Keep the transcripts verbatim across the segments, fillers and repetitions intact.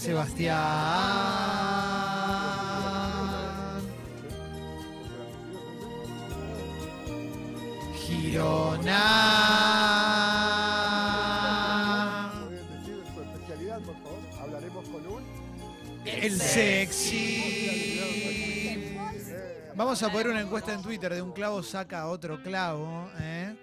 Sebastián Girona. Su especialidad, por favor. Hablaremos con un... El sexy. Vamos a poner una encuesta en Twitter de un clavo saca otro clavo. ¿eh?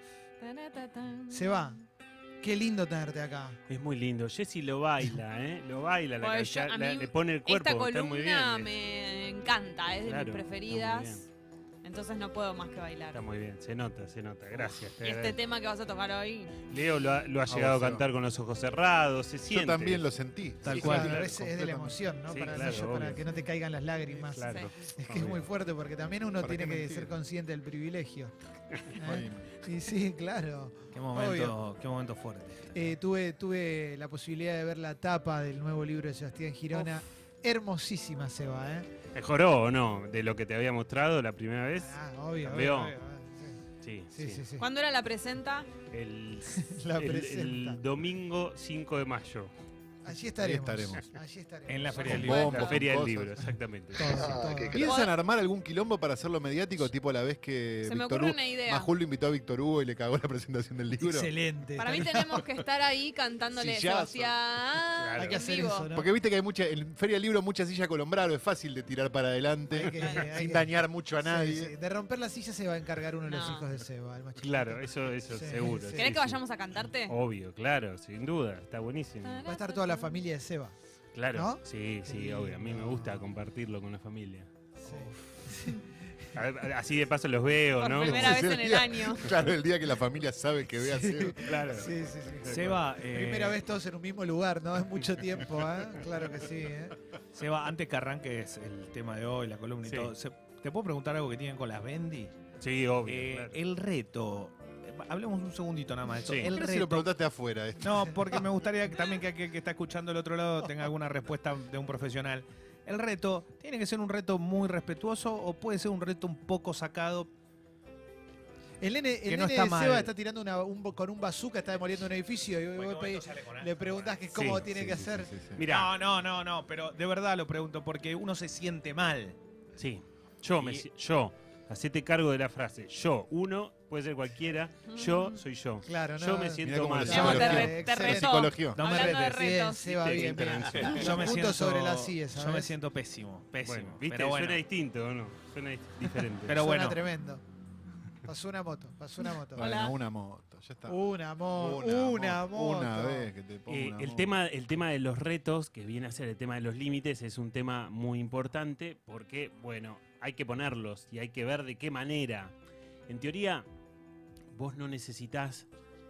Se va. Qué lindo tenerte acá. Es muy lindo. Jessy lo baila, ¿eh? Lo baila, la Pues yo- cancha- a la- mí le pone el cuerpo. Esta está muy columna bien. me encanta, es de Claro, mis está muy preferidas. bien. Entonces no puedo más que bailar. Está muy bien, se nota, se nota. Gracias. te Y este agradezco. tema que vas a tocar hoy. Leo lo ha, lo ha Ah, llegado a vos, cantar con los ojos cerrados, se siente. Yo también lo sentí. Tal Sí, cual. sí, claro, es, es de la emoción, ¿no? Sí, para, claro, no- para obvio. que no te caigan las lágrimas. Claro. Es que es muy fuerte porque también uno ¿Para tiene qué que mentir? ser consciente del privilegio. ¿eh? Ay, Y sí, claro. Qué momento, qué momento fuerte. Eh, tuve, tuve la posibilidad de ver la tapa del nuevo libro de Sebastián Girona. Hermosísima, Seba, ¿eh? ¿Mejoró o no de lo que te había mostrado la primera vez? Ah, obvio, ¿Cambió? obvio, obvio, Sí, Sí, sí, sí. ¿Cuándo era la presenta? El, La el- presenta. el domingo cinco de mayo. Allí estaremos. Ahí estaremos. Allí estaremos. En la Feria Con del Libro. bombos, La Feria del cosas. Libro, exactamente. Todo, todo. ¿Piensan armar algún quilombo para hacerlo mediático, tipo la vez que Se me Víctor ocurre Hugo, una idea. Majul lo invitó a Víctor Hugo y le cagó la presentación del libro? Excelente. Para mí tenemos que estar ahí cantándole Sillazo. Sebastián. Hay que en hacer vivo. eso, ¿no? Porque viste que hay mucha, en Feria del Libro mucha silla colombrado, es fácil de tirar para adelante Hay que- hay sin que- dañar mucho a Sí, nadie. sí. De romper la silla se va a encargar uno de los No. hijos de Seba, el más chiquito. Claro, eso, eso Sí, seguro. sí. sí, ¿Querés que sí. vayamos a cantarte? Obvio, claro, sin duda, está buenísimo. Va a estar toda la familia de Seba. Claro, ¿No? sí, sí, Qué obvio. A mí me lindo. gusta compartirlo con la familia. Sí. A ver, así de paso los veo, Por ¿no? primera Como vez si en el día- año. Claro, el día que la familia sabe que ve a Seba. Claro. Sí, sí, sí. Seba, eh, Primera vez todos en un mismo lugar, ¿no? Es mucho tiempo, ¿eh? Claro que sí, ¿eh? Seba, antes que arranques el tema de hoy, la columna Sí. y todo, se- ¿te puedo preguntar algo que tienen con las Bendy? Sí, obvio. Eh, claro. El reto, eh, hablemos un segundito nada más de esto. Sí. El ¿Por qué si lo reto. preguntaste afuera? esto? No, porque me gustaría que también que aquel que está escuchando al otro lado tenga alguna respuesta de un profesional. El reto, ¿tiene que ser un reto muy respetuoso o puede ser un reto un poco sacado? El nene, el Que no nene está de mal. Seba está tirando una- un, con un bazooka, está demoliendo un edificio y vos pedís- le preguntás que cómo Sí, tiene Sí, que sí, hacer. sí, sí, sí. Mira, No, no, no, no, pero de verdad lo pregunto porque uno se siente mal. sí, yo, me, Y- si- yo, hacete cargo de la frase. Yo, uno, puede ser cualquiera. Yo soy yo. Claro, ¿no? Yo me Mirá siento cómo mal. le Mi amor, te, Psicología. re- te Excelente. retó. Psicología. No me Hablando de retes. Bien, retos. Seba, Sí, bien, bien. intervención. Yo me Punto siento sobre las sillas, Yo ¿sabes? me siento pésimo, pésimo. Bueno, viste, pero bueno, suena distinto, ¿o no? Suena di- diferente. Pero Suena bueno. tremendo. Pasó una moto, pasó una moto. Bueno, Hola. una moto, ya está. Una moto, Una una, mo- moto. Una vez que te pongo Eh, una el, moto. tema, el tema de los retos, que viene a ser el tema de los límites, es un tema muy importante porque, bueno, hay que ponerlos y hay que ver de qué manera. En teoría, vos no necesitas,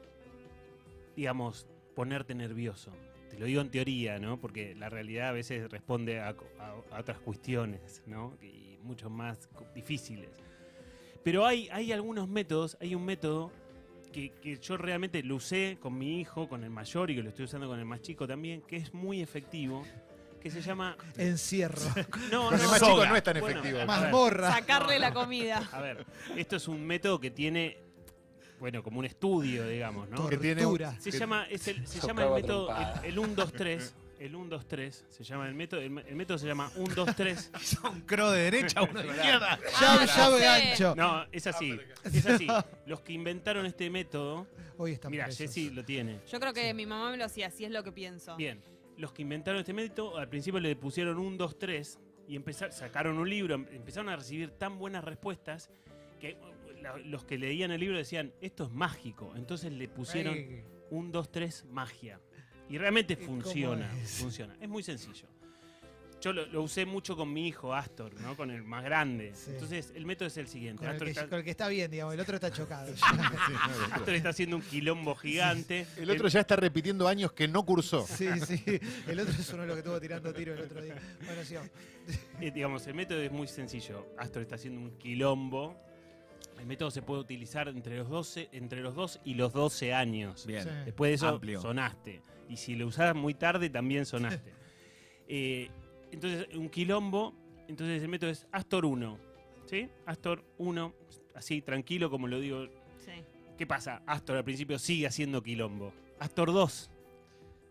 digamos, ponerte nervioso. Te lo digo en teoría, ¿no? Porque la realidad a veces responde a, a- a otras cuestiones, ¿no? Y mucho más co- difíciles. Pero hay, hay algunos métodos, hay un método que, que yo realmente lo usé con mi hijo, con el mayor y que lo estoy usando con el más chico también, que es muy efectivo, que se llama... Encierro. No, Con el no, más soga. chico no es tan Bueno, efectivo. a ver, Mazmorra. Sacarle la comida. A ver, esto es un método que tiene, bueno, como un estudio, digamos, ¿no? Que tiene- Tortura. Se que- llama, es el, se llama el método, el, el uno, dos, tres. El uno, dos, tres. Se llama el método. El, el método se llama uno, dos, tres. un crow de derecha, uno de izquierda. Llave, Ah, llave, sé. gancho. No, es así. Es así. Los que inventaron este método. Hoy están Mira, presos. Jessy lo tiene. Yo creo que mi mamá me lo hacía, así es lo que pienso. Bien. Los que inventaron este método, al principio le pusieron uno, dos, tres. Y empezar, sacaron un libro. Empezaron a recibir tan buenas respuestas que la- los que leían el libro decían, esto es mágico. Entonces le pusieron Ay, uno, dos, tres, magia. Y realmente ¿Y cómo funciona, es? funciona. Es muy sencillo. Yo lo, lo usé mucho con mi hijo Astor, ¿no? Con el más grande. Sí. Entonces, el método es el siguiente. con, el Astor que, está, con el que está bien, digamos. El otro está chocado. Sí, no, Astor está haciendo un quilombo gigante. El otro ya está repitiendo años que no cursó. Sí, sí. El otro es uno de los que estuvo tirando tiro el otro día. Bueno, sí. vamos. Eh, digamos, el método es muy sencillo. Astor está haciendo un quilombo. El método se puede utilizar entre los doce, entre los dos y los doce años. Bien. Sí. Después de eso, Amplio. sonaste. Y si lo usabas muy tarde, también sonaste. Eh, entonces, un quilombo. Entonces, el método es Astor uno. ¿Sí? Astor uno. Así, tranquilo, como lo digo. Sí. ¿Qué pasa? Astor al principio sigue haciendo quilombo. Astor dos.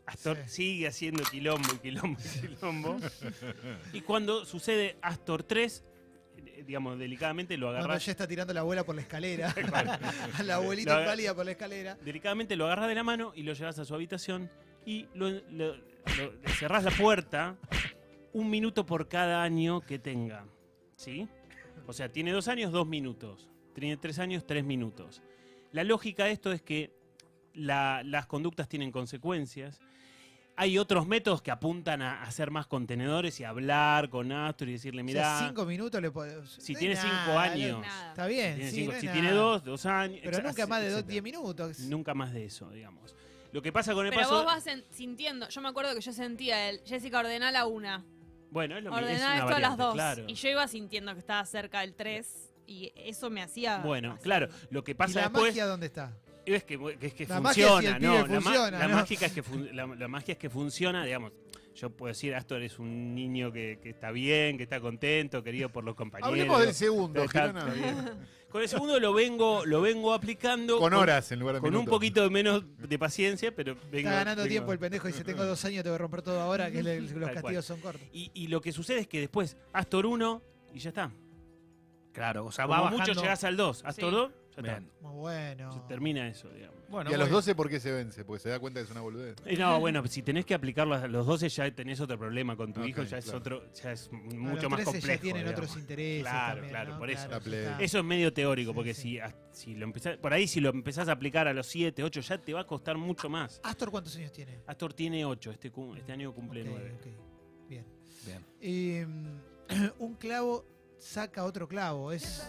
Astor Sí. sigue haciendo quilombo y quilombo y quilombo. Y cuando sucede Astor tres, eh, digamos, delicadamente lo Cuando agarras. ya está tirando a la abuela por la escalera. A la abuelita Lo- inválida por la escalera. Delicadamente lo agarras de la mano y lo llevas a su habitación y lo, lo- lo- cerrás la puerta un minuto por cada año que tenga. ¿Sí? O sea, tiene dos años, dos minutos. Tiene tres años, tres minutos. La lógica de esto es que la- las conductas tienen consecuencias. Hay otros métodos que apuntan a hacer más contenedores y hablar con Astor y decirle, O mirá, sea, cinco minutos le podés. si no tiene es cinco nada, años, Nada. Está bien. tiene sí, cinco- no es si nada. tiene dos, dos años. Pero ex- nunca más de dos, etcétera. diez minutos. Nunca más de eso, digamos. Lo que pasa con el Pero paso... vos vas en- sintiendo. Yo me acuerdo que yo sentía el Jessica, ordená la una. Bueno, es lo mismo. es Ordená una esto a las variante, dos. claro. Y yo iba sintiendo que estaba cerca del tres. Y eso me hacía. Bueno, así. claro. Lo que ¿Y pasa la después magia dónde está? es que, que es que La magia funciona, si el ¿no? pibe La, ma- funciona, la ¿no? mágica es que fun- la, la magia es que funciona, digamos. Yo puedo decir, Astor es un niño que, que está bien, que está contento, querido por los compañeros. Hablemos del segundo, Está- Girona. Con el segundo lo vengo, lo vengo aplicando Con horas en lugar de con un minutos. poquito de menos de paciencia, pero vengo, Está ganando vengo- tiempo el pendejo y dice: Tengo dos años, te voy a romper todo ahora, que el- el- los Tal castigos son cortos. Y, y lo que sucede es que después Astor uno y ya está. Claro, o sea, Como va mucho bajando. llegás al dos. Astor Sí. dos, ya está. Bien. Muy bueno. Se termina eso, digamos. Bueno, Y a los muy- doce, ¿por qué se vence? Porque se da cuenta que es una boludez. Eh, no, bueno, si tenés que aplicarlo a los doce ya tenés otro problema con tu Ok, hijo, ya es claro. otro, ya es A mucho los más trece complejo. ya tienen digamos. otros intereses. Claro, también, claro, ¿no? por eso. La play. está. Eso es medio teórico, Sí, porque sí. si, a- si lo empezás, por ahí si lo empezás a aplicar a los siete, ocho, ya te va a costar mucho más. ¿Astor cuántos años tiene? Astor tiene ocho, este, cum- este año cumple Ok, nueve. ok. Bien. Bien. Y, mm, un clavo saca otro clavo. Es.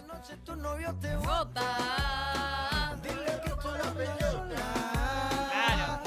Gota. Claro.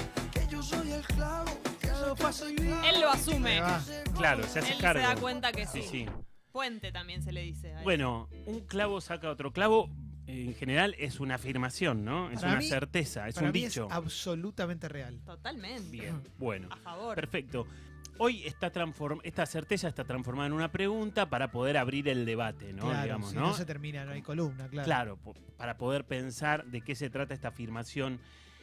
Él lo asume. Ahí va. Claro, se hace Él cargo. se da cuenta que sí. Sí, sí. Puente también se le dice. a él. Bueno, un clavo saca otro clavo, en general es una afirmación, ¿no? Es Para una mí- certeza, es Para un mí dicho. es absolutamente real. Totalmente. Bien, bueno. A favor. Perfecto. Hoy está transform esta certeza está transformada en una pregunta para poder abrir el debate, ¿no? Claro, Digamos, si ¿no? no se termina, no hay columna, claro. Claro, po- para poder pensar de qué se trata esta afirmación.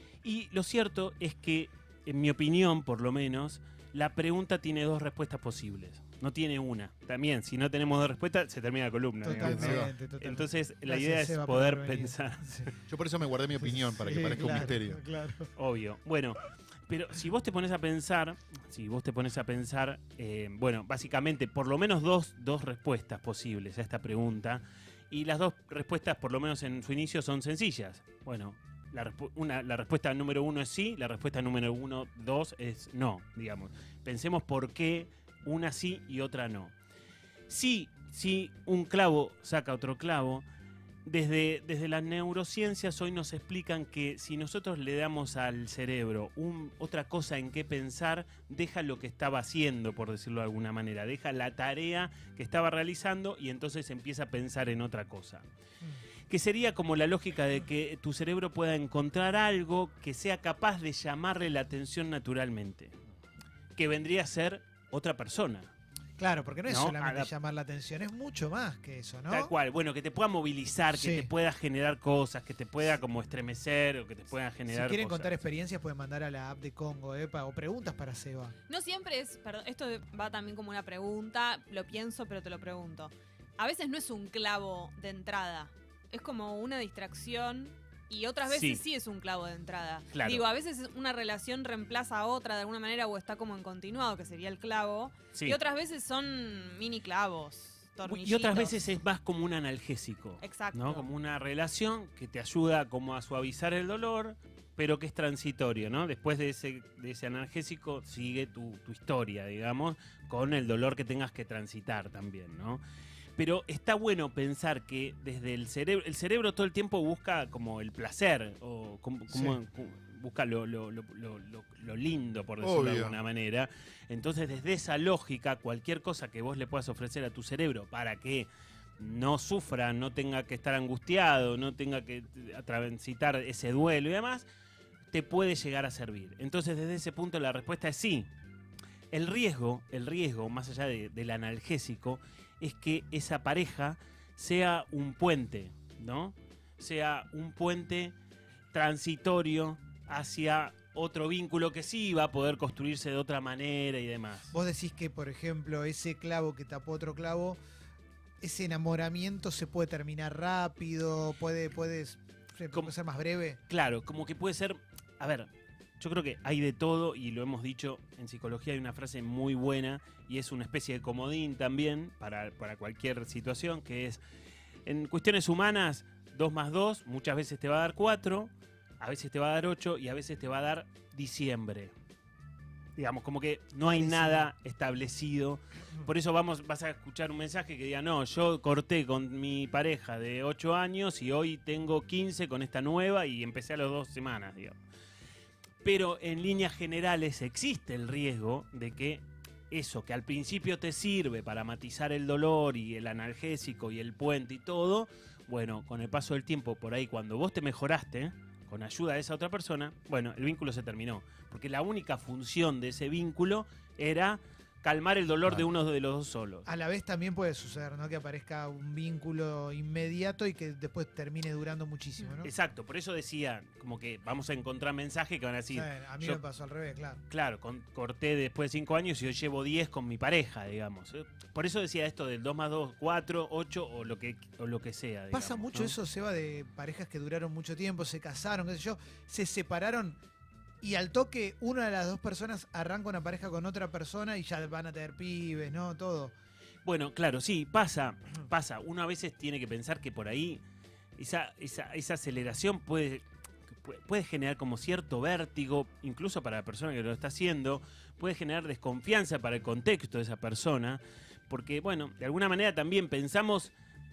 Y lo cierto es que, en mi opinión, por lo menos, la pregunta tiene dos respuestas posibles. No tiene una. También, si no tenemos dos respuestas, se termina la columna. digamos, ¿no? Totalmente, totalmente. Entonces, la Gracias, idea es Seba, por poder haber venido. pensar. Sí. Yo por eso me guardé mi opinión, para que Sí, parezca claro, un misterio. Claro. Obvio. Bueno, pero si vos te pones a pensar, si vos te pones a pensar, eh, bueno, básicamente por lo menos dos, dos respuestas posibles a esta pregunta. Y las dos respuestas, por lo menos en su inicio, son sencillas. Bueno, la, respu- una, la respuesta número uno es sí, la respuesta número uno, dos es no, digamos. Pensemos por qué una sí y otra no. Sí, sí, un clavo saca otro clavo. Desde, desde las neurociencias hoy nos explican que si nosotros le damos al cerebro un- otra cosa en qué pensar, deja lo que estaba haciendo, por decirlo de alguna manera, deja la tarea que estaba realizando y entonces empieza a pensar en otra cosa. Que sería como la lógica de que tu cerebro pueda encontrar algo que sea capaz de llamarle la atención naturalmente, que vendría a ser otra persona. Claro, porque no es No, solamente adap- llamar la atención, es mucho más que eso, ¿no? Tal cual, bueno, que te pueda movilizar, Sí. que te pueda generar cosas, que te pueda como estremecer o que te pueda Si generar quieren cosas. contar experiencias, pueden mandar a la app de Congo, ¿eh? Pa- o preguntas para Seba. No siempre es, perdón, esto va también como una pregunta, lo pienso pero te lo pregunto. A veces no es un clavo de entrada, es como una distracción y otras veces Sí. sí, es un clavo de entrada. Claro. Digo, a veces una relación reemplaza a otra de alguna manera o está como en continuado, que sería el clavo, Sí. y otras veces son mini clavos, tornillitos. Y otras veces es más como un analgésico. Exacto. ¿No? Como una relación que te ayuda como a suavizar el dolor, pero que es transitorio, ¿no? Después de ese, de ese analgésico sigue tu, tu historia, digamos, con el dolor que tengas que transitar también, ¿no? Pero está bueno pensar que desde el cerebro, el cerebro todo el tiempo busca como el placer, o como, como- Sí. como- busca lo, lo- lo- lo- lo- lo lindo, por decirlo de Obvio. alguna manera. Entonces, desde esa lógica, cualquier cosa que vos le puedas ofrecer a tu cerebro para que no sufra, no tenga que estar angustiado, no tenga que transitar ese duelo y demás, te puede llegar a servir. Entonces, desde ese punto la respuesta es sí. El riesgo, el riesgo, más allá de- del analgésico, es que esa pareja sea un puente, ¿no? Sea un puente transitorio hacia otro vínculo que sí va a poder construirse de otra manera y demás. Vos decís que, por ejemplo, ese clavo que tapó otro clavo, ese enamoramiento se puede terminar rápido, puede, puede, puede Como- ser más breve. Claro, como que puede ser, a ver, yo creo que hay de todo y lo hemos dicho, en psicología hay una frase muy buena y es una especie de comodín también para, para cualquier situación, que es, en cuestiones humanas, dos más dos muchas veces te va a dar cuatro, a veces te va a dar ocho y a veces te va a dar diciembre. Digamos, como que no hay Buenísimo. nada establecido. Por eso vamos, vas a escuchar un mensaje que diga, no, yo corté con mi pareja de ocho años y hoy tengo quince con esta nueva y empecé a las dos semanas, digamos. Pero en líneas generales existe el riesgo de que eso que al principio te sirve para matizar el dolor y el analgésico y el puente y todo, bueno, con el paso del tiempo, por ahí cuando vos te mejoraste, con ayuda de esa otra persona, bueno, el vínculo se terminó. Porque la única función de ese vínculo era calmar el dolor Claro. de uno de los dos solos. A la vez también puede suceder, ¿no? Que aparezca un vínculo inmediato y que después termine durando muchísimo, ¿no? Exacto, por eso decía, como que vamos a encontrar mensajes que van a decir, Sí, a mí yo- me pasó al revés, claro. claro, con- corté después de cinco años y hoy llevo diez con mi pareja, digamos. ¿eh? Por eso decía esto del dos más dos, cuatro, ocho o lo que, o lo que sea. Pasa digamos, mucho ¿no? eso, Seba, de parejas que duraron mucho tiempo, se casaron, qué sé yo, se separaron y al toque una de las dos personas arranca una pareja con otra persona y ya van a tener pibes, ¿no? Todo. Bueno, claro, sí, pasa, pasa. Uno a veces tiene que pensar que por ahí esa, esa, esa aceleración puede, puede- puede generar como cierto vértigo, incluso para la persona que lo está haciendo, puede generar desconfianza para el contexto de esa persona, porque, bueno, de alguna manera también pensamos,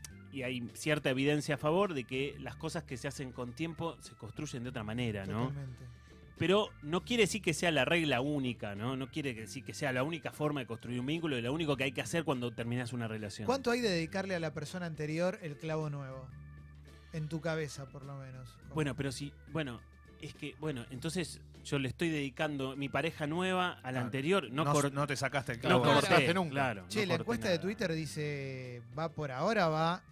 y hay cierta evidencia a favor, de que las cosas que se hacen con tiempo se construyen de otra manera, ¿no? Totalmente. Pero no quiere decir que sea la regla única, ¿no? No quiere decir que sea la única forma de construir un vínculo y lo único que hay que hacer cuando terminas una relación. ¿Cuánto hay de dedicarle a la persona anterior el clavo nuevo? En tu cabeza, por lo menos. Como- Bueno, pero sí, bueno, es que, bueno, entonces yo le estoy dedicando mi pareja nueva a la Claro. anterior, no, No, cor- no te sacaste el no clavo. Claro. corté, cortaste nunca. claro. Che, no la corté encuesta de nada. Twitter dice, va por ahora, va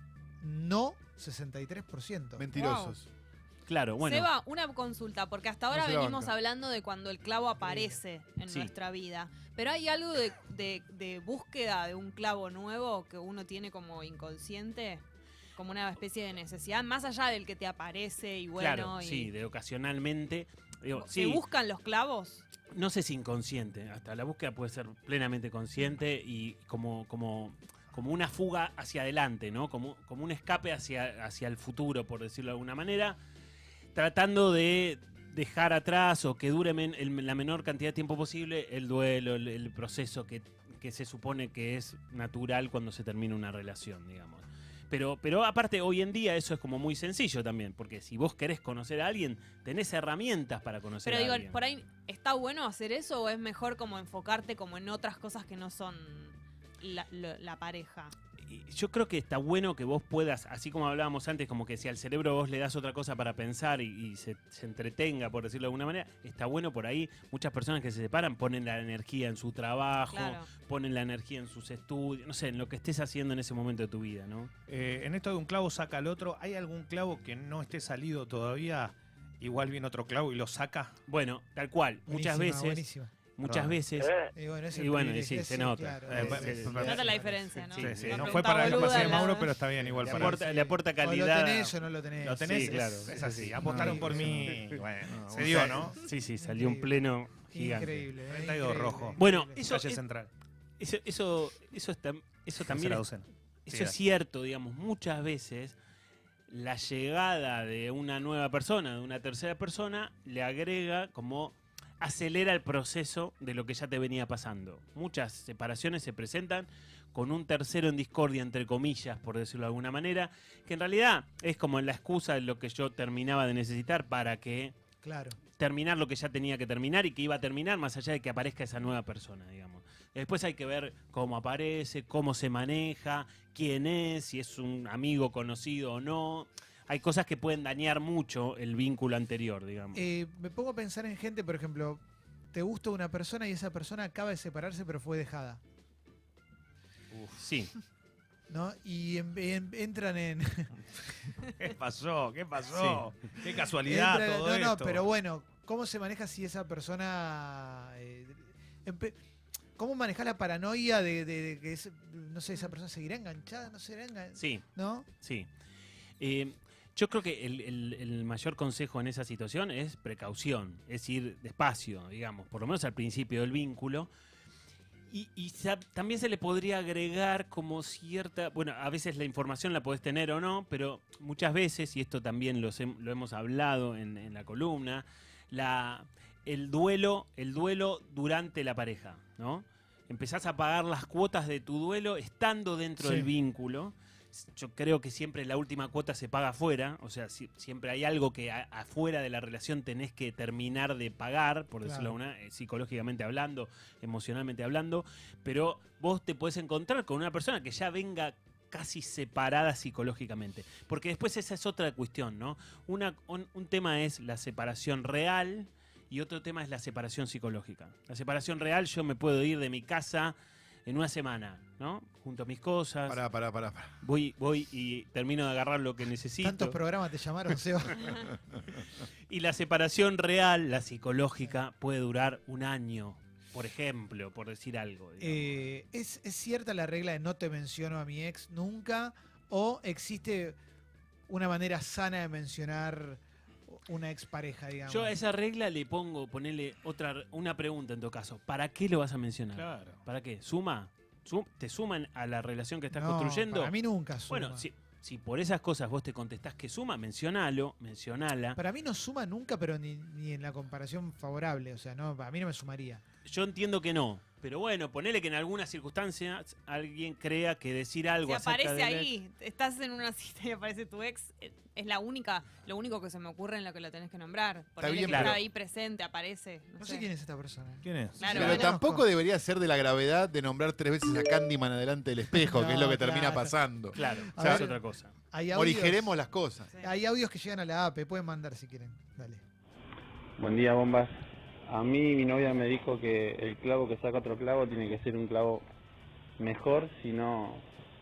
no sesenta y tres por ciento. Mentirosos. Claro, bueno. Seba, una consulta, porque hasta ahora No se la venimos banca. hablando de cuando el clavo aparece en Sí. nuestra vida. Pero hay algo de, de- de búsqueda de un clavo nuevo que uno tiene como inconsciente, como una especie de necesidad, más allá del que te aparece y bueno. claro, y sí, de ocasionalmente. Digo, ¿Se sí, buscan los clavos? no sé si inconsciente, hasta la búsqueda puede ser plenamente consciente y como, como, como una fuga hacia adelante, ¿no? Como, como un escape hacia, hacia el futuro, por decirlo de alguna manera, tratando de dejar atrás o que dure men- el- la menor cantidad de tiempo posible el duelo, el, el proceso que, que se supone que es natural cuando se termina una relación, digamos. Pero, pero aparte, hoy en día eso es como muy sencillo también, porque si vos querés conocer a alguien, tenés herramientas para conocer Pero a digo, alguien. por ahí, ¿está bueno hacer eso o es mejor como enfocarte como en otras cosas que no son la, lo- la pareja? Y yo creo que está bueno que vos puedas, así como hablábamos antes, como que si al cerebro vos le das otra cosa para pensar y, y se, se entretenga, por decirlo de alguna manera, está bueno por ahí. Muchas personas que se separan ponen la energía en su trabajo, Claro. ponen la energía en sus estudios, no sé, en lo que estés haciendo en ese momento de tu vida, ¿no? Eh, en esto de un clavo saca al otro, ¿hay algún clavo que no esté salido todavía? Igual viene otro clavo y lo saca. Bueno, tal cual, muchas Buenísima, veces, buenísima. muchas Perdón. veces, Y bueno, es Y el bueno, y privilegio, sí, se ese, nota. claro, Eh, ese, eh, ese, nota ese, Nota la ese. diferencia, ¿no? Sí, Sí, sí, Una no pregunta fue para boluda, demasiado la- Mauro, pero está bien igual le para aporta, le aporta O lo calidad. tenés o no lo tenés. Lo tenés, Sí, claro, es, es es así. así. Apostaron No, por eso mí. no. Bueno, No, se dio, ¿no? Sí, sí, salió un pleno gigante. Increíble. eh, treinta y dos increíble, rojo. Bueno, increíble. eso Calle es- Central. Eso, eso, eso, está- eso también Tercera es, docena. eso Sí, es cierto, digamos, muchas veces la llegada de una nueva persona, de una tercera persona, le agrega como acelera el proceso de lo que ya te venía pasando. Muchas separaciones se presentan con un tercero en discordia, entre comillas, por decirlo de alguna manera, que en realidad es como la excusa de lo que yo terminaba de necesitar para que Claro. terminar lo que ya tenía que terminar y que iba a terminar más allá de que aparezca esa nueva persona, digamos. Después hay que ver cómo aparece, cómo se maneja, quién es, si es un amigo conocido o no. Hay cosas que pueden dañar mucho el vínculo anterior, digamos. Eh, me pongo a pensar en gente, por ejemplo, te gusta una persona y esa persona acaba de separarse pero fue dejada, Sí, ¿no? Y en- en- entran en... ¿Qué pasó? ¿Qué pasó? Qué casualidad entran- todo no, esto. no, pero bueno, ¿cómo se maneja si esa persona... eh, empe- ¿Cómo manejas la paranoia de, de- de que, es- no sé, esa persona seguirá enganchada, no seguirá enganchada? Sí, ¿No? sí. Eh, yo creo que el, el- el mayor consejo en esa situación es precaución, es ir despacio, digamos, por lo menos al principio del vínculo. Y, y sa- también se le podría agregar como cierta, bueno, a veces la información la podés tener o no, pero muchas veces, y esto también los hem- lo hemos hablado en, en la columna, la, el duelo, el duelo durante la pareja, ¿no? Empezás a pagar las cuotas de tu duelo estando dentro Sí. del vínculo. Yo creo que siempre la última cuota se paga afuera, o sea, si- siempre hay algo que a- afuera de la relación tenés que terminar de pagar, por decirlo Claro. una, eh, psicológicamente hablando, emocionalmente hablando, pero vos te podés encontrar con una persona que ya venga casi separada psicológicamente, porque después esa es otra cuestión, ¿no? Una, un, un tema es la separación real y otro tema es la separación psicológica. La separación real, yo me puedo ir de mi casa en una semana, ¿no? Junto a mis cosas. Pará, pará, pará. pará. Voy, voy y termino de agarrar lo que necesito. Tantos programas te llamaron, Seba. Y la separación real, la psicológica, puede durar un año, por ejemplo, por decir algo. digamos. Eh, ¿es, ¿Es cierta la regla de no te menciono a mi ex nunca? ¿O existe una manera sana de mencionar una expareja, digamos? Yo a esa regla le pongo, ponerle otra, una pregunta en todo caso. ¿Para qué lo vas a mencionar? Claro. ¿Para qué? ¿Suma? ¿Sum- ¿Te suman a la relación que estás No, construyendo? Para mí nunca suma. Bueno, si, si por esas cosas vos te contestás que suma, mencionalo, mencionala. Para mí no suma nunca, pero ni, ni en la comparación favorable. O sea, no, a mí no me sumaría. Yo entiendo que no. Pero bueno, ponele que en algunas circunstancias alguien crea que decir algo Si acerca aparece de él- ahí, estás en una cita y aparece tu ex, eh, es la única, lo único que se me ocurre en lo que lo tenés que nombrar. Ponele bien, que pero- está ahí presente, aparece. No, No sé. sé quién es esta persona. ¿Quién es? Claro, Pero bueno. tampoco debería ser de la gravedad de nombrar tres veces a Candyman adelante del espejo, que es lo que No, termina claro. pasando. Claro, A esa es ver. otra cosa. Hay audios, Morigeremos las cosas. Sí. hay audios que llegan a la A P. Pueden mandar si quieren. Dale. Buen día, bombas. A mí mi novia me dijo que el clavo que saca otro clavo tiene que ser un clavo mejor, si no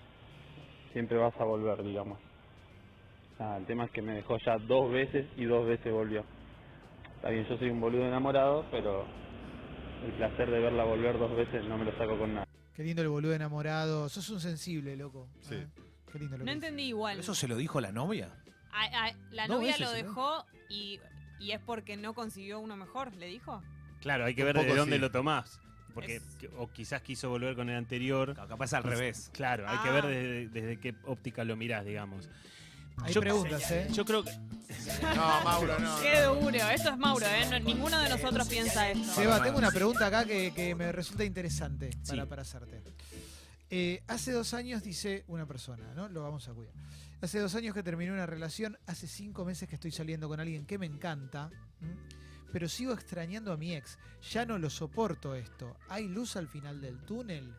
siempre vas a volver, digamos. Nada, el tema es que me dejó ya dos veces y dos veces volvió. Está bien, yo soy un boludo enamorado, pero el placer de verla volver dos veces no me lo saco con nada. Qué lindo el boludo enamorado. Sos un sensible, loco. Sí. ¿eh? Qué lindo lo No que entendí igual. ¿Eso se lo dijo la novia? A- a- la Dos novia veces, lo ¿eh? dejó y, y es porque no consiguió uno mejor, ¿le dijo? Claro, hay que Un ver de poco dónde sí. lo tomás. Porque, Es- que- o quizás quiso volver con el anterior. Capaz al revés. Claro, hay que Ah. ver desde, desde qué óptica lo mirás, digamos. Hay Yo- preguntas, ¿eh? Yo creo que. No, Mauro, no. Qué duro, esto es Mauro, ¿eh? No- ninguno de nosotros piensa esto. Seba, tengo una pregunta acá que, que me resulta interesante para, Sí. para hacerte. Eh, hace dos años, dice una persona, ¿no? Lo vamos a cuidar. Hace dos años que terminé una relación, hace cinco meses que estoy saliendo con alguien que me encanta, ¿m? pero sigo extrañando a mi ex. Ya no lo soporto esto. ¿Hay luz al final del túnel?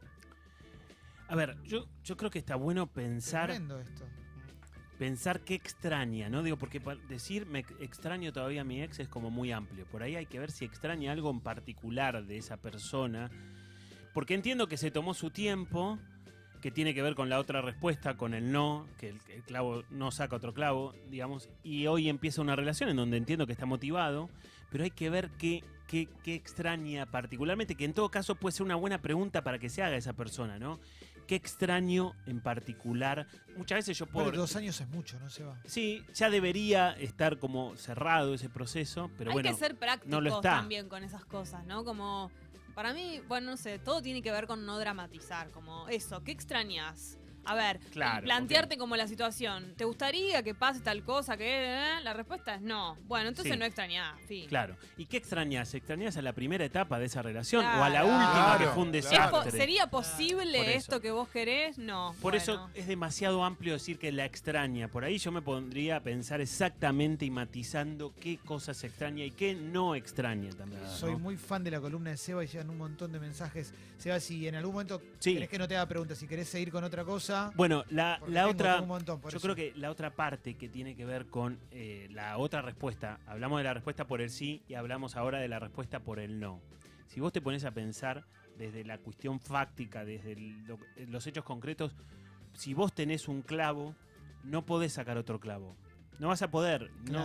A ver, yo, yo creo que está bueno pensar. Tremendo esto. Pensar qué extraña, ¿no? Digo, porque pa- decir me extraño todavía a mi ex es como muy amplio. Por ahí hay que ver si extraña algo en particular de esa persona. Porque entiendo que se tomó su tiempo, que tiene que ver con la otra respuesta, con el no, que el, el clavo no saca otro clavo, digamos. Y hoy empieza una relación en donde entiendo que está motivado, pero hay que ver qué, qué, qué extraña particularmente, que en todo caso puede ser una buena pregunta para que se haga esa persona, ¿no? ¿Qué extraño en particular? Muchas veces yo puedo... Pero dos años es mucho, ¿no, Seba? Sí, ya debería estar como cerrado ese proceso, pero Hay bueno, que ser prácticos no lo está. también con esas cosas, ¿no? Como, para mí, bueno, no sé, todo tiene que ver con no dramatizar, como eso, ¿qué extrañas? A ver, Claro, plantearte como la situación, ¿te gustaría que pase tal cosa que...? eh? La respuesta es no. Bueno, entonces Sí. no extrañás, fin. claro. ¿Y qué extrañas? ¿Extrañas a la primera etapa de esa relación o a Claro. la última Claro, que fue un claro. ¿Es po- desastre? ¿Sería posible Por eso. esto que vos querés? No. Por bueno. eso es demasiado amplio decir que la extraña. Por ahí yo me pondría a pensar exactamente y matizando qué cosas extraña y qué no extraña también. ¿no? Soy muy fan de la columna de Seba y llegan un montón de mensajes. Seba, si en algún momento Sí. querés que no te haga preguntas, si querés seguir con otra cosa... Bueno, la, porque la tengo- otra, tengo un montón, por yo eso. creo que la otra parte que tiene que ver con eh, la otra respuesta, hablamos de la respuesta por el sí y hablamos ahora de la respuesta por el no. Si vos te pones a pensar desde la cuestión fáctica, desde el- lo- los hechos concretos, si vos tenés un clavo, no podés sacar otro clavo. No vas a poder. No, Claro.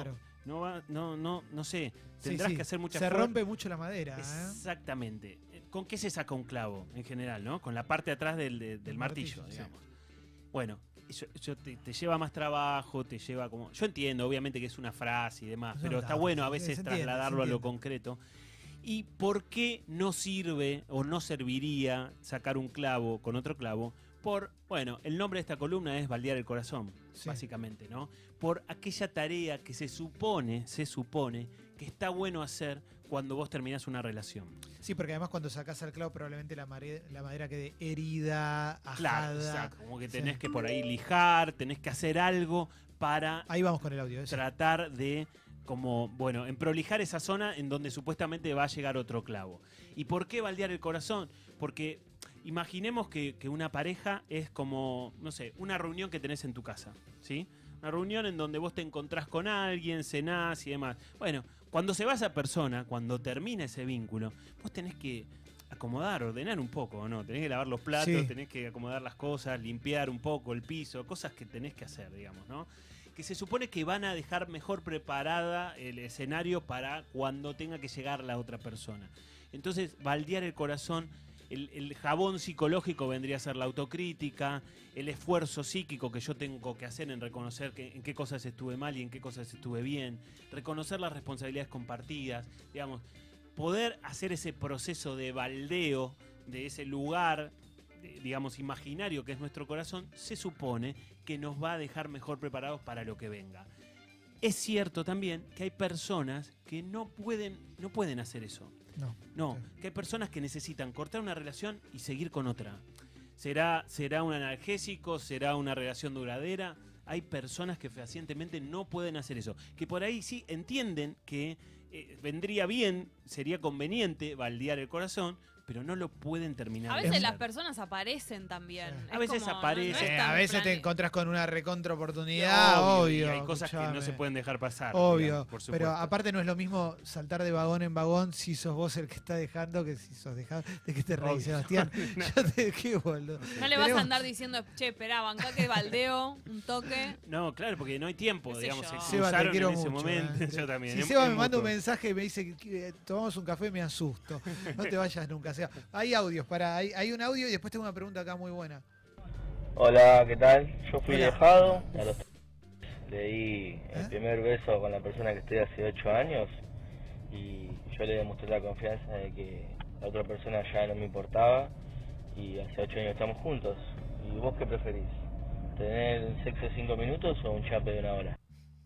No va, no, no, no sé. Sí, Tendrás sí, que hacer mucha Se fuer- rompe mucho la madera. ¿eh? Exactamente. ¿Con qué se saca un clavo en general, no? Con la parte de atrás del, de- del El martillo, martillo, sí. digamos. Bueno, eso, eso te, te lleva más trabajo, te lleva como... Yo entiendo, obviamente, que es una frase y demás, Es pero una está metáfora, bueno a se veces entiende, se trasladarlo a lo entiende. concreto. ¿Y por qué no sirve o no serviría sacar un clavo con otro clavo? Por, bueno, el nombre de esta columna es baldear el corazón, Sí. básicamente, ¿no? Por aquella tarea que se supone, se supone, que está bueno hacer cuando vos terminás una relación. Sí, porque además cuando sacás al clavo probablemente la, mare- la madera quede herida, ajada. Claro, exacto, como que tenés Sí. que por ahí lijar, tenés que hacer algo para Ahí vamos con el audio. ¿eh? tratar de, como, bueno, en prolijar esa zona en donde supuestamente va a llegar otro clavo. ¿Y por qué baldear el corazón? Porque imaginemos que, que una pareja es como, no sé, una reunión que tenés en tu casa, ¿sí? Una reunión en donde vos te encontrás con alguien, cenás y demás. Bueno, cuando se va esa persona, cuando termina ese vínculo, vos tenés que acomodar, ordenar un poco, ¿no? Tenés que lavar los platos, Sí. tenés que acomodar las cosas, limpiar un poco el piso, cosas que tenés que hacer, digamos, ¿no? Que se supone que van a dejar mejor preparada el escenario para cuando tenga que llegar la otra persona. Entonces, baldear el corazón, el, el jabón psicológico vendría a ser la autocrítica, el esfuerzo psíquico que yo tengo que hacer en reconocer que, en qué cosas estuve mal y en qué cosas estuve bien, reconocer las responsabilidades compartidas, digamos, poder hacer ese proceso de baldeo de ese lugar, de, digamos, imaginario que es nuestro corazón, se supone que nos va a dejar mejor preparados para lo que venga. Es cierto también que hay personas que no pueden, no pueden hacer eso. No. No, Sí. que hay personas que necesitan cortar una relación y seguir con otra. ¿Será, será un analgésico? ¿Será una relación duradera? Hay personas que fehacientemente no pueden hacer eso. Que por ahí sí entienden que eh, vendría bien, sería conveniente baldear el corazón, pero no lo pueden terminar. A de veces hacer. las personas aparecen también. Sí. Es A veces como, no- no aparecen. es Eh, tan a veces te plane- encontrás con una recontra oportunidad, obvio. y hay cosas que no escuchame. se pueden dejar pasar. Obvio, digamos, por pero supuesto. aparte no es lo mismo saltar de vagón en vagón si sos vos el que está dejando que si sos dejado. ¿De qué te reís, Obvio. Sebastián? Yo te qué boludo. No le vas Tenemos- a andar diciendo, che, esperá, bancá que baldeo, un toque. No, claro, porque no hay tiempo, Qué sé digamos, yo. se Seba, te cruzaron quiero en ese mucho, momento. eh. Yo también. Si es- Seba es me manda un mutuo. mensaje y me dice que eh, tomamos un café, me asusto. No te vayas nunca, Seba. Hay audios, para, hay, hay un audio y después tengo una pregunta acá muy buena. Hola, ¿qué tal? Yo fui Hola. dejado, a los le di ¿Eh? el primer beso con la persona que estoy hace ocho años y yo le demostré la confianza de que la otra persona ya no me importaba y hace ocho años estamos juntos. ¿Y vos qué preferís? ¿Tener sexo de cinco minutos o un chape de una hora?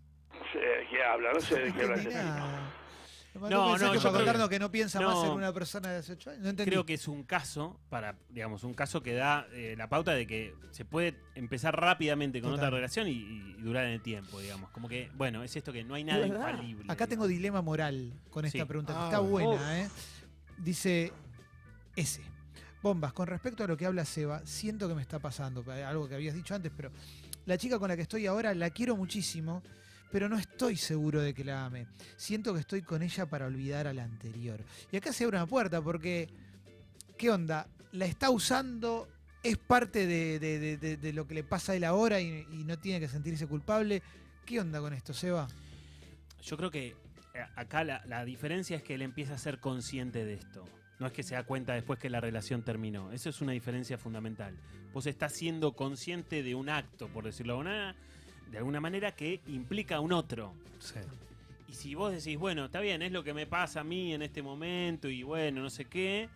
¿De qué habla? No sé de qué habla entendí este tipo. nada. Me mandó No, un no, mensaje yo para creo contarnos que no piensa más no. en una persona de hace ocho años. No entendí. Creo que es un caso, para, digamos, un caso que da eh, la pauta de que se puede empezar rápidamente con Total. otra relación y, y durar en el tiempo, digamos. Como que, bueno, es esto que no hay nada infalible. Acá tengo digamos. dilema moral con esta Sí. pregunta, que Ah, está bueno. buena, ¿eh? Dice ese. Bombas, con respecto a lo que habla Seba, siento que me está pasando, algo que habías dicho antes, pero la chica con la que estoy ahora la quiero muchísimo, pero no estoy seguro de que la ame. Siento que estoy con ella para olvidar a la anterior. Y acá se abre una puerta porque, ¿qué onda? ¿La está usando? ¿Es parte de, de- de- de- de lo que le pasa a él ahora y, y no tiene que sentirse culpable? ¿Qué onda con esto, Seba? Yo creo que eh, acá la, la diferencia es que él empieza a ser consciente de esto. No es que se da cuenta después que la relación terminó. Eso es una diferencia fundamental. Vos estás siendo consciente de un acto, por decirlo de alguna, de alguna manera, que implica a un otro. Y si vos decís, bueno, está bien, es lo que me pasa a mí en este momento y bueno, no sé qué,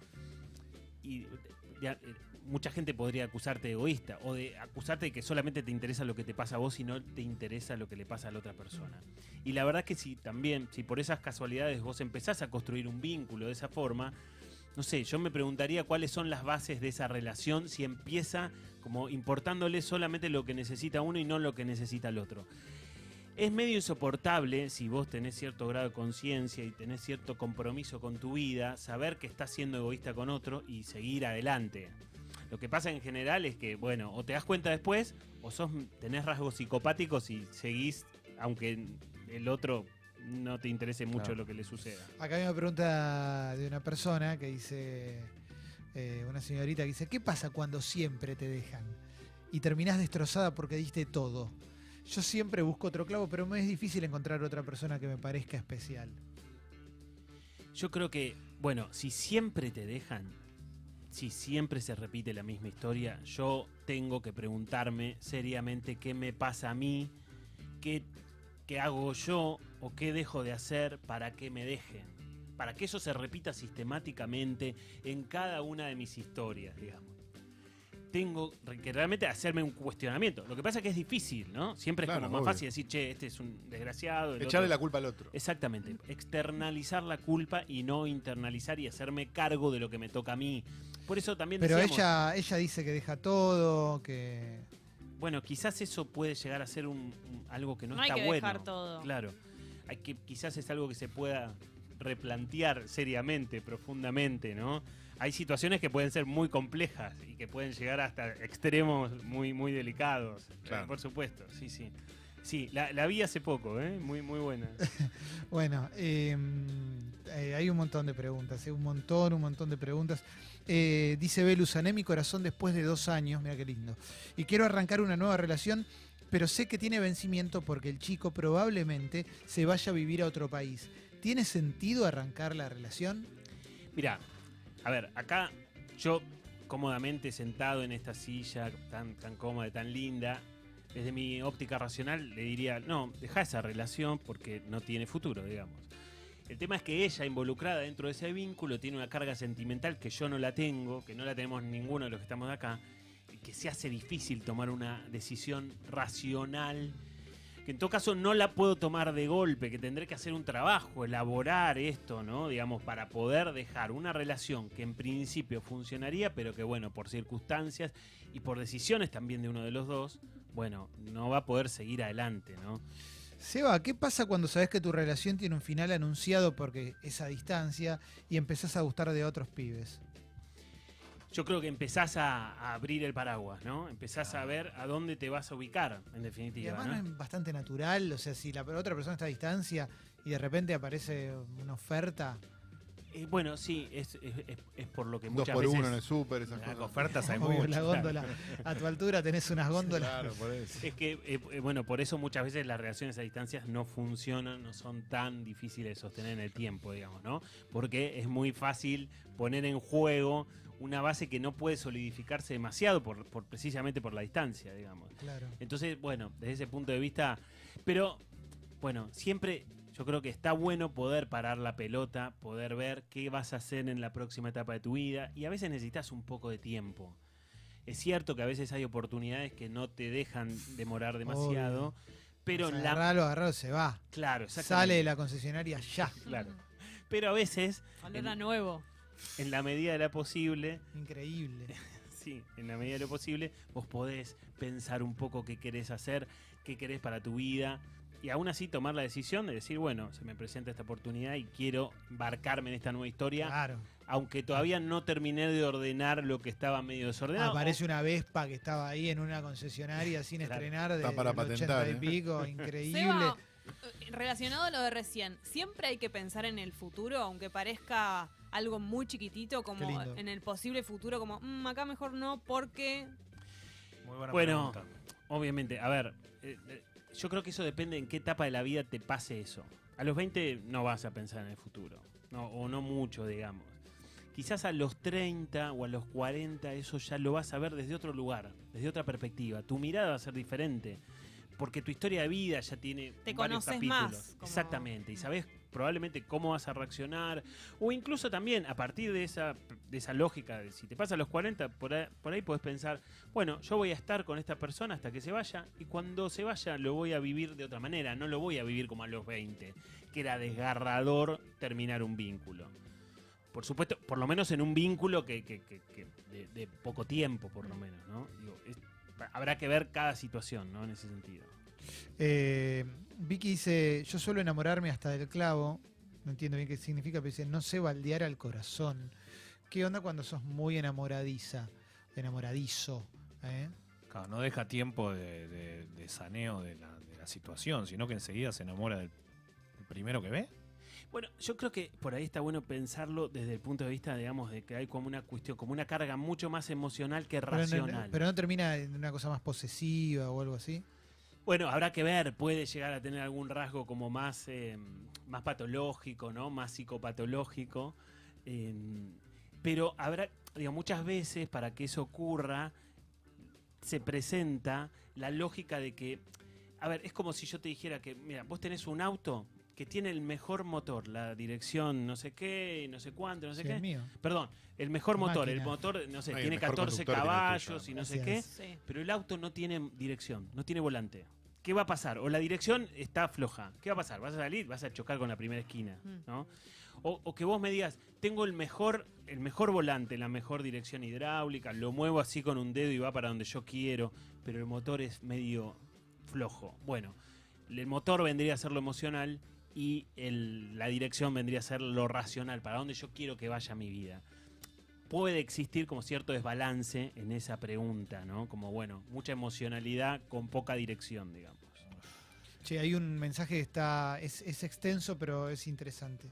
y ya, eh, mucha gente podría acusarte de egoísta o de acusarte de que solamente te interesa lo que te pasa a vos y no te interesa lo que le pasa a la otra persona. Y la verdad es que si también, si por esas casualidades vos empezás a construir un vínculo de esa forma, no sé, yo me preguntaría cuáles son las bases de esa relación si empieza como importándole solamente lo que necesita uno y no lo que necesita el otro. Es medio insoportable, si vos tenés cierto grado de conciencia y tenés cierto compromiso con tu vida, saber que estás siendo egoísta con otro y seguir adelante. Lo que pasa en general es que, bueno, o te das cuenta después, o sos, tenés rasgos psicopáticos y seguís, aunque el otro no te interese mucho Claro. lo que le suceda. Acá hay una pregunta de una persona que dice, eh, una señorita que dice, ¿qué pasa cuando siempre te dejan? Y terminás destrozada porque diste todo. Yo siempre busco otro clavo, pero me es difícil encontrar otra persona que me parezca especial. Yo creo que, bueno, si siempre te dejan, si siempre se repite la misma historia, yo tengo que preguntarme seriamente qué me pasa a mí, qué, qué hago yo o qué dejo de hacer para que me dejen. Para que eso se repita sistemáticamente en cada una de mis historias, digamos. Tengo que realmente hacerme un cuestionamiento. Lo que pasa es que es difícil, ¿no? Siempre es Claro, como más obvio. fácil decir, che, este es un desgraciado. el Echarle otro- la culpa al otro. Exactamente. Externalizar la culpa y no internalizar y hacerme cargo de lo que me toca a mí. Por eso también Pero decíamos, ella, ella dice que deja todo, que... bueno, quizás eso puede llegar a ser un, un- algo que no, No hay está que bueno. dejar todo. Claro. Hay que, quizás es algo que se pueda replantear seriamente, profundamente, ¿no? Hay situaciones que pueden ser muy complejas y que pueden llegar hasta extremos muy, muy delicados. Claro. Eh, por supuesto, sí, sí. Sí, la, la vi hace poco, ¿eh? Muy, muy buena. Bueno, eh, eh, hay un montón de preguntas, eh, un montón, un montón de preguntas. Eh, dice Belu, sané mi corazón después de dos años, mira qué lindo. Y quiero arrancar una nueva relación, pero sé que tiene vencimiento porque el chico probablemente se vaya a vivir a otro país. ¿Tiene sentido arrancar la relación? Mira, a ver, acá yo cómodamente sentado en esta silla tan, tan cómoda y tan linda, desde mi óptica racional le diría, no, deja esa relación porque no tiene futuro, digamos. El tema es que ella, involucrada dentro de ese vínculo, tiene una carga sentimental que yo no la tengo, que no la tenemos ninguno de los que estamos acá, y que se hace difícil tomar una decisión racional, que en todo caso no la puedo tomar de golpe, que tendré que hacer un trabajo, elaborar esto, ¿no? Digamos, para poder dejar una relación que en principio funcionaría, pero que, bueno, por circunstancias y por decisiones también de uno de los dos, bueno, no va a poder seguir adelante, ¿no? Seba, ¿qué pasa cuando sabes que tu relación tiene un final anunciado porque es a distancia y empezás a gustar de otros pibes? Yo creo que empezás a, a abrir el paraguas, ¿no? Empezás a ver a dónde te vas a ubicar, en Y definitiva, además ¿no? no es bastante natural, o sea, si la otra persona está a distancia y de repente aparece una oferta... Eh, bueno, sí, es, es, es- es por lo que Dos muchas por veces... uno en el súper, esas Las cosas. ofertas hay Obvio, muchas. la góndola. A tu altura tenés unas góndolas. Claro, por eso. Es que, eh, eh, bueno, por eso muchas veces las relaciones a distancias no funcionan, no son tan difíciles de sostener en el tiempo, digamos, ¿no? Porque es muy fácil poner en juego una base que no puede solidificarse demasiado por, por precisamente por la distancia, digamos. Claro. Entonces, bueno, desde ese punto de vista, pero, bueno, siempre yo creo que está bueno poder parar la pelota, poder ver qué vas a hacer en la próxima etapa de tu vida, y a veces necesitas un poco de tiempo. Es cierto que a veces hay oportunidades que no te dejan demorar demasiado, Obvio. pero O sea, en la... agarralo, agarralo, se va. Claro, exactamente. Sale de la concesionaria ya. Claro. Pero a veces, Olor a en, nuevo. en la medida de lo posible, Increíble. sí, en la medida de lo posible, vos podés pensar un poco qué querés hacer, qué querés para tu vida, y aún así tomar la decisión de decir, bueno, se me presenta esta oportunidad y quiero embarcarme en esta nueva historia, Claro. aunque todavía no terminé de ordenar lo que estaba medio desordenado. Aparece una Vespa que estaba ahí en una concesionaria sin Claro. estrenar de Está para del patentar, ochenta y ¿eh? pico, increíble. Seba, eh, relacionado a lo de recién, siempre hay que pensar en el futuro, aunque parezca algo muy chiquitito, Qué como lindo. en el posible futuro, como "Mm, acá mejor no, porque Muy buena Bueno, pregunta. obviamente, a ver, eh, eh, yo creo que eso depende en qué etapa de la vida te pase eso. A los veinte no vas a pensar en el futuro, no, o no mucho, digamos. Quizás a los treinta o a los cuarenta eso ya lo vas a ver desde otro lugar, desde otra perspectiva. Tu mirada va a ser diferente, porque tu historia de vida ya tiene Te varios conoces capítulos. más, como- Exactamente, y sabes probablemente cómo vas a reaccionar, o incluso también a partir de esa, de esa lógica, de si te pasa a los cuarenta, por ahí, por ahí podés pensar, bueno, yo voy a estar con esta persona hasta que se vaya, y cuando se vaya lo voy a vivir de otra manera, no lo voy a vivir como a los veinte, que era desgarrador terminar un vínculo. Por supuesto, por lo menos en un vínculo que, que- que- que de, de poco tiempo, por lo menos, ¿no? Digo, es- habrá que ver cada situación, ¿no? En ese sentido. Eh, Vicky dice, yo suelo enamorarme hasta del clavo. No entiendo bien qué significa, pero dice, no sé baldear al corazón. ¿Qué onda cuando sos muy enamoradiza? Enamoradizo. ¿eh? Claro, no deja tiempo de, de- de saneo de la, de la situación, sino que enseguida se enamora del, del primero que ve. Bueno, yo creo que por ahí está bueno pensarlo desde el punto de vista, digamos, de que hay como una cuestión, como una carga mucho más emocional que Pero no, racional. pero no termina en una cosa más posesiva o algo así. Bueno, habrá que ver, puede llegar a tener algún rasgo como más, eh, más patológico, ¿no? Más psicopatológico. Eh, pero habrá, digo, muchas veces para que eso ocurra, se presenta la lógica de que, a ver, es como si yo te dijera que, mira, vos tenés un auto que tiene el mejor motor, la dirección no sé qué, no sé cuánto, no sé Sí, qué. el mío. Perdón, el mejor motor, Máquina. el motor, no sé, No, y el tiene mejor catorce conductor tiene el caballos tuyo, y no sé qué, Gracias. Sí. pero el auto no tiene dirección, no tiene volante. ¿Qué va a pasar? O la dirección está floja. ¿Qué va a pasar? Vas a salir, vas a chocar con la primera esquina, Mm. ¿no? O, o que vos me digas, tengo el mejor, el mejor volante, la mejor dirección hidráulica, lo muevo así con un dedo y va para donde yo quiero, pero el motor es medio flojo. Bueno, el motor vendría a ser lo emocional y el- la dirección vendría a ser lo racional, para donde yo quiero que vaya mi vida. Puede existir como cierto desbalance en esa pregunta, ¿no? Como, bueno, mucha emocionalidad con poca dirección, digamos. Che, hay un mensaje que está. Es, es extenso, pero es interesante.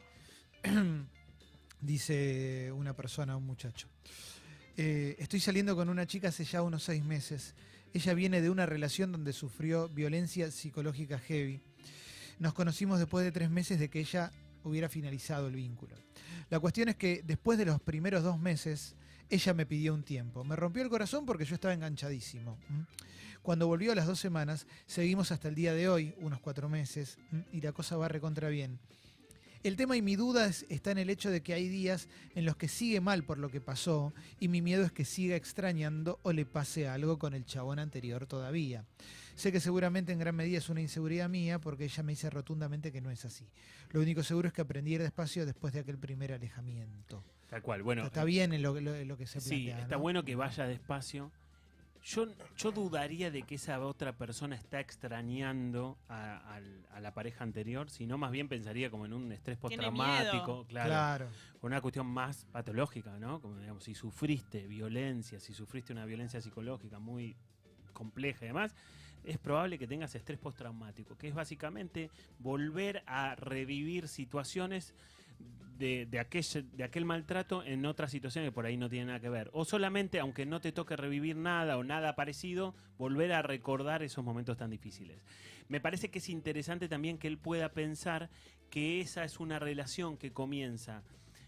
Dice una persona, un muchacho. Eh, estoy saliendo con una chica hace ya unos seis meses. Ella viene de una relación donde sufrió violencia psicológica heavy. Nos conocimos después de tres meses de que ella hubiera finalizado el vínculo. La cuestión es que después de los primeros dos meses, ella me pidió un tiempo. Me rompió el corazón porque yo estaba enganchadísimo. ¿m? Cuando volvió a las dos semanas, seguimos hasta el día de hoy, unos cuatro meses, ¿m? y la cosa va recontra bien. El tema y mi duda es- está en el hecho de que hay días en los que sigue mal por lo que pasó y mi miedo es que siga extrañando o le pase algo con el chabón anterior todavía. Sé que seguramente en gran medida es una inseguridad mía porque ella me dice rotundamente que no es así. Lo único seguro es que aprendí a ir despacio después de aquel primer alejamiento. Tal cual, bueno. Está bien en lo, lo- en lo que se Sí, plantea, está ¿no? bueno que vaya despacio. Yo, yo dudaría de que esa otra persona está extrañando a, al- a la pareja anterior, sino más bien pensaría como en un estrés Tiene postraumático, miedo. claro, Claro. con una cuestión más patológica, ¿no? Como digamos, si sufriste violencia, si sufriste una violencia psicológica muy compleja y demás, es probable que tengas estrés postraumático, que es básicamente volver a revivir situaciones de, de, aquel, de aquel maltrato en otra situación que por ahí no tiene nada que ver. O solamente, aunque no te toque revivir nada o nada parecido, volver a recordar esos momentos tan difíciles. Me parece que es interesante también que él pueda pensar que esa es una relación que comienza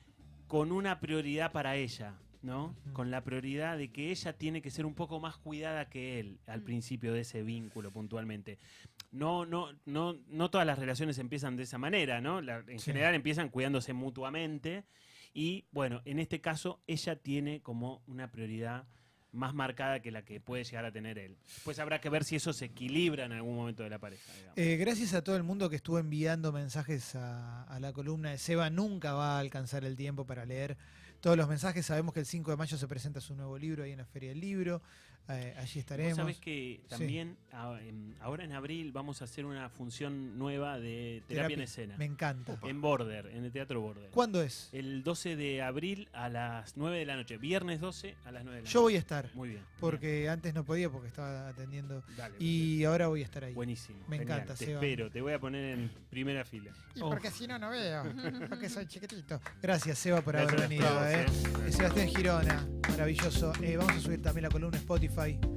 con una prioridad para ella, ¿no? Ujú. Con la prioridad de que ella tiene que ser un poco más cuidada que él al Mm. principio de ese vínculo puntualmente. No, no, no, no todas las relaciones empiezan de esa manera, ¿no? La- en Sí. general empiezan cuidándose mutuamente y, bueno, en este caso ella tiene como una prioridad más marcada que la que puede llegar a tener él. Pues habrá que ver si eso se equilibra en algún momento de la pareja, digamos. Eh, gracias a todo el mundo que estuvo enviando mensajes a, a la columna de Seba. Nunca va a alcanzar el tiempo para leer todos los mensajes. Sabemos que el cinco de mayo se presenta su nuevo libro ahí en la Feria del Libro. Eh, allí Vos estaremos. sabés que Sí. también a- em, ahora en abril vamos a hacer una función nueva de terapia, Terapia. en escena. Me encanta. En Border, en el Teatro Border. ¿Cuándo es? El doce de abril a las nueve de la noche. Viernes doce a las nueve de la Yo noche. voy a estar. Muy bien. Porque antes no podía porque estaba atendiendo. bien. Dale, Y ahora voy a estar ahí. buenísimo. me genial. encanta, Te Seba. espero, te voy a poner en primera fila. Y Oh. porque si no, no veo. Porque soy chiquitito. Gracias, Seba, por Gracias haber a venido. todos, eh. eh. Sebastián Girona, maravilloso. Eh, vamos a subir también la columna Spotify.